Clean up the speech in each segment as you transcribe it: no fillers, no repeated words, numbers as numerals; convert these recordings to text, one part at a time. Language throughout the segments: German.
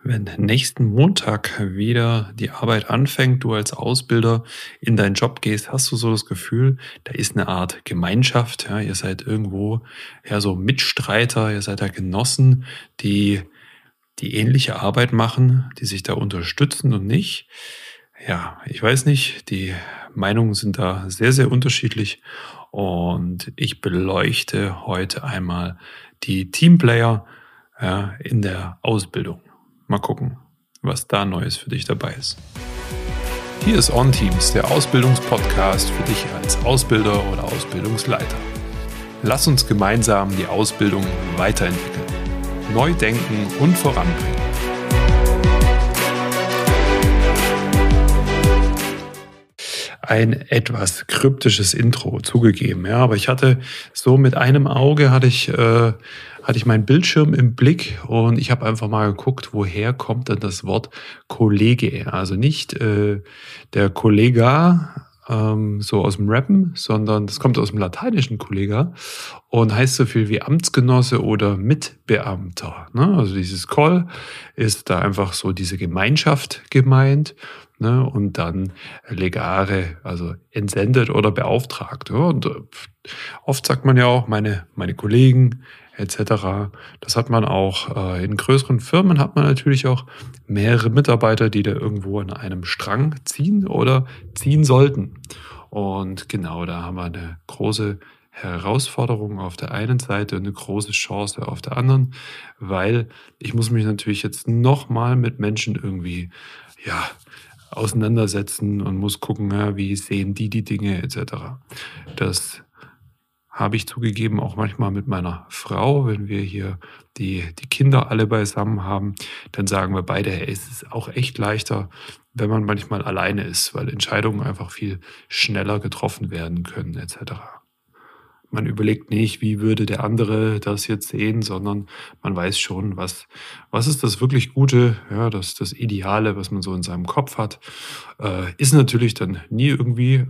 Wenn nächsten Montag wieder die Arbeit anfängt, du als Ausbilder in deinen Job gehst, hast du so das Gefühl, da ist eine Art Gemeinschaft, ja, ihr seid irgendwo, ja, so Mitstreiter, ihr seid da Genossen, die ähnliche Arbeit machen, die sich da unterstützen und nicht. Ja, ich weiß nicht, die Meinungen sind da sehr, sehr unterschiedlich und ich beleuchte heute einmal die Teamplayer, ja, in der Ausbildung. Mal gucken, was da Neues für dich dabei ist. Hier ist OnTeams, der Ausbildungspodcast für dich als Ausbilder oder Ausbildungsleiter. Lass uns gemeinsam die Ausbildung weiterentwickeln, neu denken und voranbringen. Ein etwas kryptisches Intro, zugegeben, ja, aber ich hatte so mit einem Auge hatte ich meinen Bildschirm im Blick und ich habe einfach mal geguckt, woher kommt denn das Wort Kollege? Also nicht der Kollega, so aus dem Rappen, sondern das kommt aus dem lateinischen Kollega und heißt so viel wie Amtsgenosse oder Mitbeamter. Ne? Also dieses Call ist da einfach so diese Gemeinschaft gemeint. Ne? Und dann legare, also entsendet oder beauftragt. Ja? Und oft sagt man ja auch, meine Kollegen etc. Das hat man auch in größeren Firmen, hat man natürlich auch mehrere Mitarbeiter, die da irgendwo an einem Strang ziehen oder ziehen sollten. Und genau, da haben wir eine große Herausforderung auf der einen Seite und eine große Chance auf der anderen, weil ich muss mich natürlich jetzt nochmal mit Menschen irgendwie, ja, auseinandersetzen und muss gucken, ja, wie sehen die Dinge etc. Das habe ich zugegeben auch manchmal mit meiner Frau, wenn wir hier die Kinder alle beisammen haben, dann sagen wir beide, hey, es ist auch echt leichter, wenn man manchmal alleine ist, weil Entscheidungen einfach viel schneller getroffen werden können etc. Man überlegt nicht, wie würde der andere das jetzt sehen, sondern man weiß schon, was ist das wirklich Gute, ja, das Ideale, was man so in seinem Kopf hat. Ist natürlich dann nie irgendwie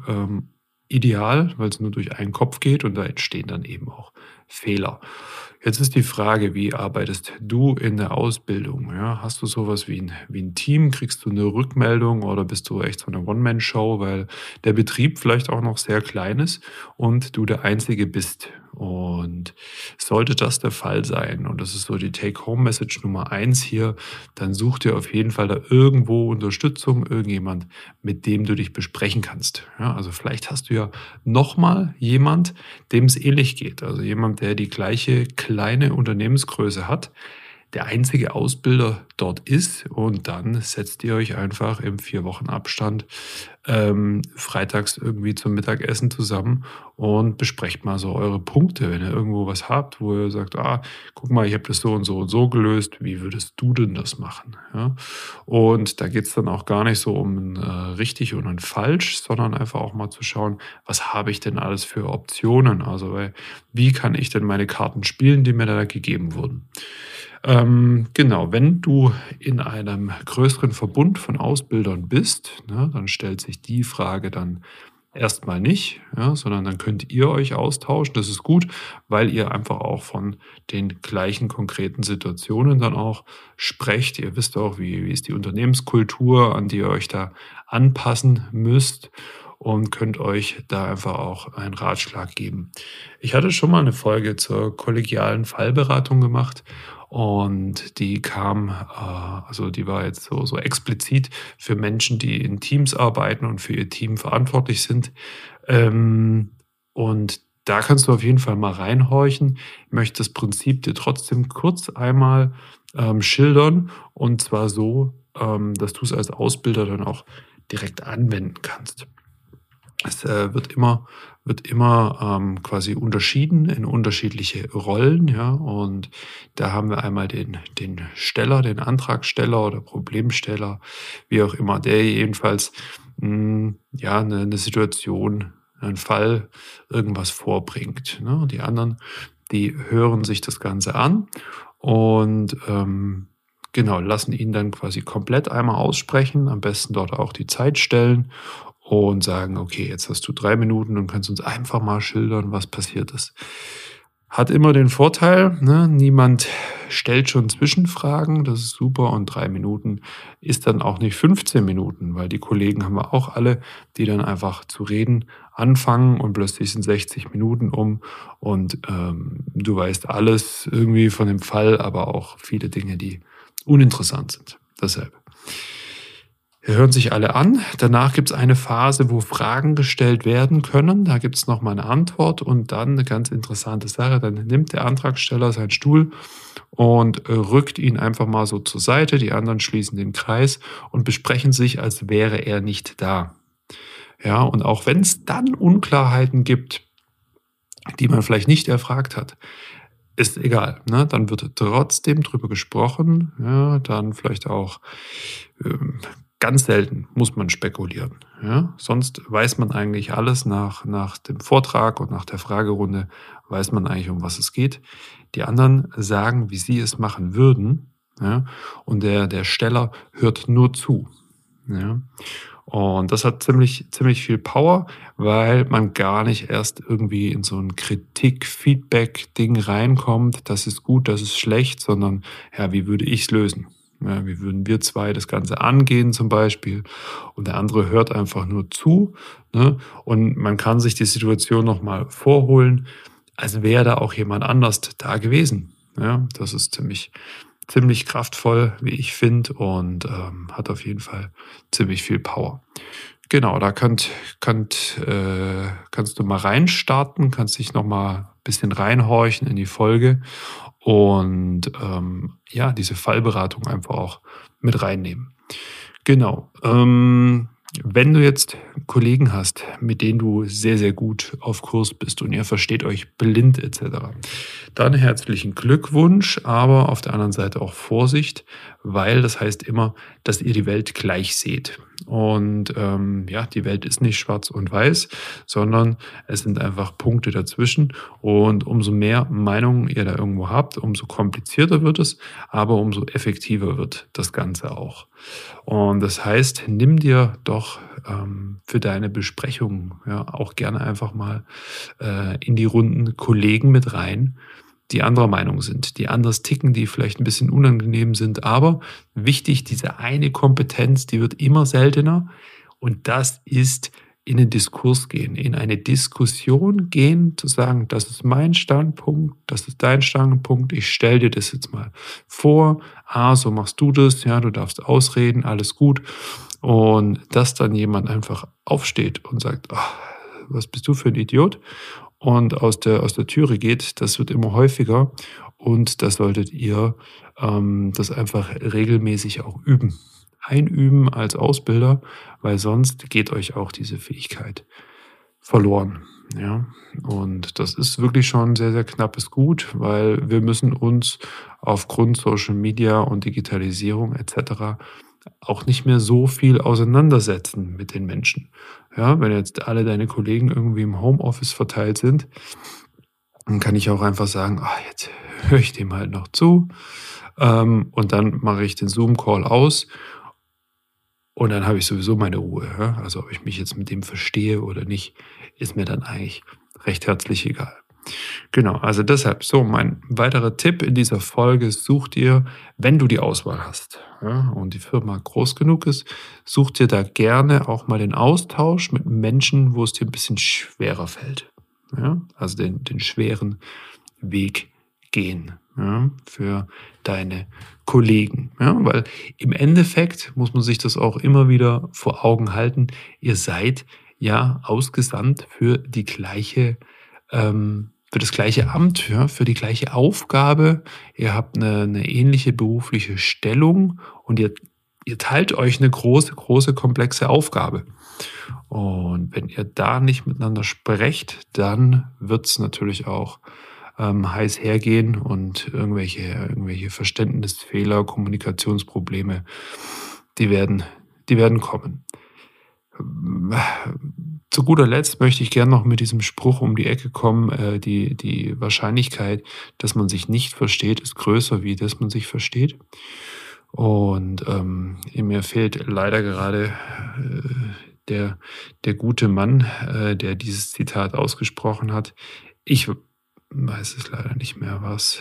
ideal, weil es nur durch einen Kopf geht und da entstehen dann eben auch Fehler. Jetzt ist die Frage, wie arbeitest du in der Ausbildung? Ja, hast du sowas wie ein Team? Kriegst du eine Rückmeldung oder bist du echt so eine One-Man-Show, weil der Betrieb vielleicht auch noch sehr klein ist und du der Einzige bist? Und sollte das der Fall sein, und das ist so die Take-Home-Message Nummer eins hier, dann such dir auf jeden Fall da irgendwo Unterstützung, irgendjemand, mit dem du dich besprechen kannst. Ja, also vielleicht hast du ja nochmal jemand, dem es ähnlich geht. Also jemand, der die gleiche kleine Unternehmensgröße hat, der einzige Ausbilder dort ist und dann setzt ihr euch einfach im 4 Wochen Abstand freitags irgendwie zum Mittagessen zusammen und besprecht mal so eure Punkte. Wenn ihr irgendwo was habt, wo ihr sagt, guck mal, ich habe das so und so gelöst, wie würdest du denn das machen? Ja? Und da geht es dann auch gar nicht so um ein richtig und ein falsch, sondern einfach auch mal zu schauen, was habe ich denn alles für Optionen? Also wie kann ich denn meine Karten spielen, die mir da gegeben wurden? Genau, wenn du in einem größeren Verbund von Ausbildern bist, ne, dann stellt sich die Frage dann erstmal nicht, ja, sondern dann könnt ihr euch austauschen. Das ist gut, weil ihr einfach auch von den gleichen konkreten Situationen dann auch sprecht. Ihr wisst auch, wie ist die Unternehmenskultur, an die ihr euch da anpassen müsst und könnt euch da einfach auch einen Ratschlag geben. Ich hatte schon mal eine Folge zur kollegialen Fallberatung gemacht und die kam, also die war jetzt so explizit für Menschen, die in Teams arbeiten und für ihr Team verantwortlich sind. Und da kannst du auf jeden Fall mal reinhorchen. Ich möchte das Prinzip dir trotzdem kurz einmal schildern, und zwar so, dass du es als Ausbilder dann auch direkt anwenden kannst. Es wird immer quasi unterschieden in unterschiedliche Rollen, ja. Und da haben wir einmal den Steller, den Antragsteller oder Problemsteller, wie auch immer, der jedenfalls ja eine Situation, einen Fall, irgendwas vorbringt. Ne? Die anderen, die hören sich das Ganze an und genau, lassen ihn dann quasi komplett einmal aussprechen, am besten dort auch die Zeit stellen und sagen, okay, jetzt hast du 3 Minuten und kannst uns einfach mal schildern, was passiert ist. Hat immer den Vorteil, ne, niemand stellt schon Zwischenfragen, das ist super und 3 Minuten ist dann auch nicht 15 Minuten, weil die Kollegen haben wir auch alle, die dann einfach zu reden anfangen und plötzlich sind 60 Minuten um und, du weißt alles irgendwie von dem Fall, aber auch viele Dinge, die uninteressant sind. Deshalb. Hören sich alle an. Danach gibt es eine Phase, wo Fragen gestellt werden können. Da gibt es nochmal eine Antwort und dann eine ganz interessante Sache. Dann nimmt der Antragsteller seinen Stuhl und rückt ihn einfach mal so zur Seite. Die anderen schließen den Kreis und besprechen sich, als wäre er nicht da. Ja, und auch wenn es dann Unklarheiten gibt, die man vielleicht nicht erfragt hat, ist egal, ne? Dann wird trotzdem drüber gesprochen, ja, dann vielleicht auch ganz selten muss man spekulieren, ja? Sonst weiß man eigentlich alles nach dem Vortrag und nach der Fragerunde weiß man eigentlich, um was es geht. Die anderen sagen, wie sie es machen würden, ja? Und der Steller hört nur zu, ja? Und das hat ziemlich viel Power, weil man gar nicht erst irgendwie in so ein Kritik-Feedback-Ding reinkommt, das ist gut, das ist schlecht, sondern, ja, wie würde ich's lösen? Ja, wie würden wir 2 das Ganze angehen zum Beispiel? Und der andere hört einfach nur zu, ne? Und man kann sich die Situation noch mal vorholen, als wäre da auch jemand anders da gewesen. Ja, das ist ziemlich kraftvoll, wie ich finde, und hat auf jeden Fall ziemlich viel Power. Genau, da kannst du mal reinstarten, kannst dich noch mal ein bisschen reinhorchen in die Folge und ja, diese Fallberatung einfach auch mit reinnehmen. Genau. Wenn du jetzt Kollegen hast, mit denen du sehr, sehr gut auf Kurs bist und ihr versteht euch blind etc., dann herzlichen Glückwunsch, aber auf der anderen Seite auch Vorsicht, weil das heißt immer, dass ihr die Welt gleich seht. Und ja, die Welt ist nicht schwarz und weiß, sondern es sind einfach Punkte dazwischen. Und umso mehr Meinungen ihr da irgendwo habt, umso komplizierter wird es, aber umso effektiver wird das Ganze auch. Und das heißt, nimm dir doch für deine Besprechung ja auch gerne einfach mal in die Runden Kollegen mit rein, die anderer Meinung sind, die anders ticken, die vielleicht ein bisschen unangenehm sind. Aber wichtig, diese eine Kompetenz, die wird immer seltener. Und das ist in den Diskurs gehen, in eine Diskussion gehen, zu sagen, das ist mein Standpunkt, das ist dein Standpunkt, ich stelle dir das jetzt mal vor, so machst du das, ja, du darfst ausreden, alles gut. Und dass dann jemand einfach aufsteht und sagt, ach, was bist du für ein Idiot? Und aus der Türe geht, das wird immer häufiger und das solltet ihr das einfach regelmäßig auch üben. Einüben als Ausbilder, weil sonst geht euch auch diese Fähigkeit verloren. Ja, und das ist wirklich schon sehr, sehr knappes Gut, weil wir müssen uns aufgrund Social Media und Digitalisierung etc. auch nicht mehr so viel auseinandersetzen mit den Menschen. Ja, wenn jetzt alle deine Kollegen irgendwie im Homeoffice verteilt sind, dann kann ich auch einfach sagen, jetzt höre ich dem halt noch zu, und dann mache ich den Zoom-Call aus und dann habe ich sowieso meine Ruhe. Ja? Also ob ich mich jetzt mit dem verstehe oder nicht, ist mir dann eigentlich recht herzlich egal. Genau, also deshalb so mein weiterer Tipp in dieser Folge: Such dir, wenn du die Auswahl hast, ja, und die Firma groß genug ist, such dir da gerne auch mal den Austausch mit Menschen, wo es dir ein bisschen schwerer fällt. Ja? Also den schweren Weg gehen, ja, für deine Kollegen. Ja? Weil im Endeffekt muss man sich das auch immer wieder vor Augen halten, ihr seid ja ausgesandt für das gleiche Amt, ja, für die gleiche Aufgabe. Ihr habt eine ähnliche berufliche Stellung und ihr teilt euch eine große, komplexe Aufgabe. Und wenn ihr da nicht miteinander sprecht, dann wird es natürlich auch heiß hergehen und irgendwelche Verständnisfehler, Kommunikationsprobleme, die werden, die werden kommen. Zu guter Letzt möchte ich gerne noch mit diesem Spruch um die Ecke kommen, die Wahrscheinlichkeit, dass man sich nicht versteht, ist größer, wie dass man sich versteht. Und mir fehlt leider gerade der gute Mann, der dieses Zitat ausgesprochen hat. Ich weiß es leider nicht mehr,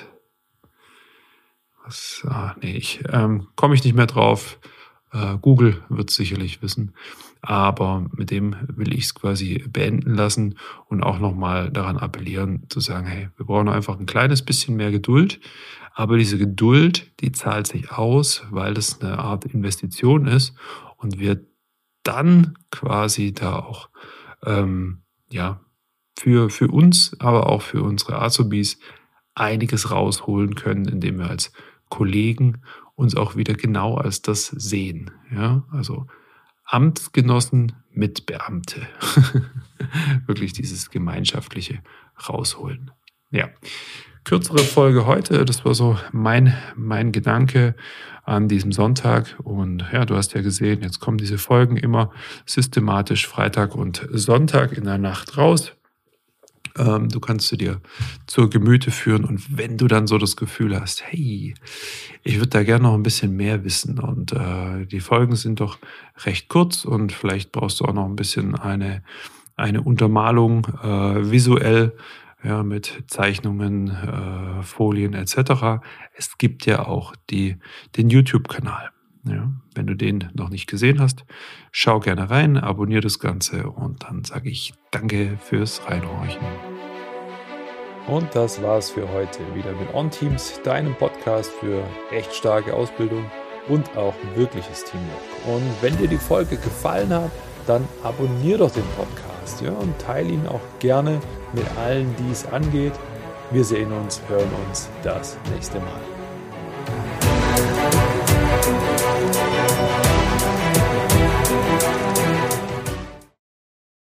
komme ich nicht mehr drauf. Google wird es sicherlich wissen, aber mit dem will ich es quasi beenden lassen und auch nochmal daran appellieren, zu sagen, hey, wir brauchen einfach ein kleines bisschen mehr Geduld, aber diese Geduld, die zahlt sich aus, weil das eine Art Investition ist und wir dann quasi da auch ja, für uns, aber auch für unsere Azubis einiges rausholen können, indem wir als Kollegen uns auch wieder genau als das sehen. Ja, also Amtsgenossen mit Beamte. Wirklich dieses gemeinschaftliche rausholen. Ja, kürzere Folge heute. Das war so mein Gedanke an diesem Sonntag. Und ja, du hast ja gesehen, jetzt kommen diese Folgen immer systematisch Freitag und Sonntag in der Nacht raus. Du kannst sie dir zur Gemüte führen und wenn du dann so das Gefühl hast, hey, ich würde da gerne noch ein bisschen mehr wissen und die Folgen sind doch recht kurz und vielleicht brauchst du auch noch ein bisschen eine Untermalung visuell, ja, mit Zeichnungen, Folien etc. Es gibt ja auch den YouTube-Kanal. Ja, wenn du den noch nicht gesehen hast, schau gerne rein, abonniere das Ganze und dann sage ich danke fürs Reinhorchen. Und das war's für heute wieder mit OnTeams, deinem Podcast für echt starke Ausbildung und auch wirkliches Teamwork. Und wenn dir die Folge gefallen hat, dann abonniere doch den Podcast, ja, und teile ihn auch gerne mit allen, die es angeht. Wir sehen uns, hören uns das nächste Mal.